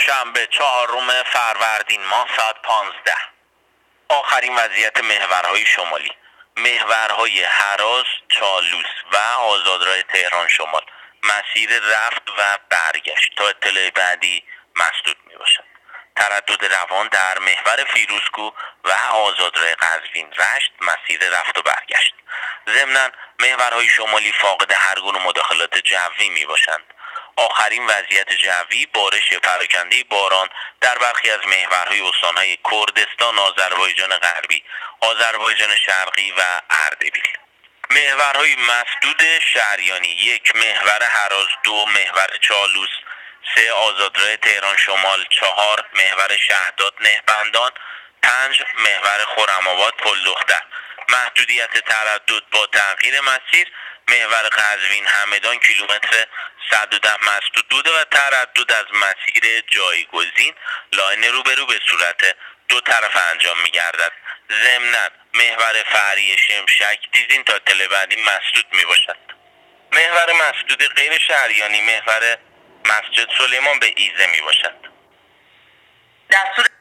شنبه 4 فروردین ماه ساعت 15. آخرین وضعیت محورهای شمالی: محورهای هراز، چالوس و آزادراه تهران شمال مسیر رفت و برگشت تا اطلاع بعدی مسدود می باشد. تردد روان در محور فیروزکوه و آزادراه قزوین رشت مسیر رفت و برگشت. ضمناً محورهای شمالی فاقد هر گونه مداخلات جوی می باشند. آخرین وضعیت جوی: بارش پراکنده باران در برخی از محورهای استانهای کردستان، آذربایجان غربی، آذربایجان شرقی و اردبیل. محورهای مسدود شهریانی: 1 محور هراز، 2 محور چالوس، 3 آزادراه تهران شمال، 4 محور شهداد نهبندان، 5 محور خرم‌آباد پل دختر. محدودیت تردد با تغییر مسیر: محور قزوین همدان کیلومتر 110 مسدود بوده و تردد از مسیر جایگزین لاین روبرو به صورت دو طرف انجام می گردد. ضمناً محور فرعی شمشک دیزین تا اطلاع بعدی مسدود می باشد. محور مسدود غیر شهریانی: محور مسجد سلیمان به ایزه می باشد. در صورت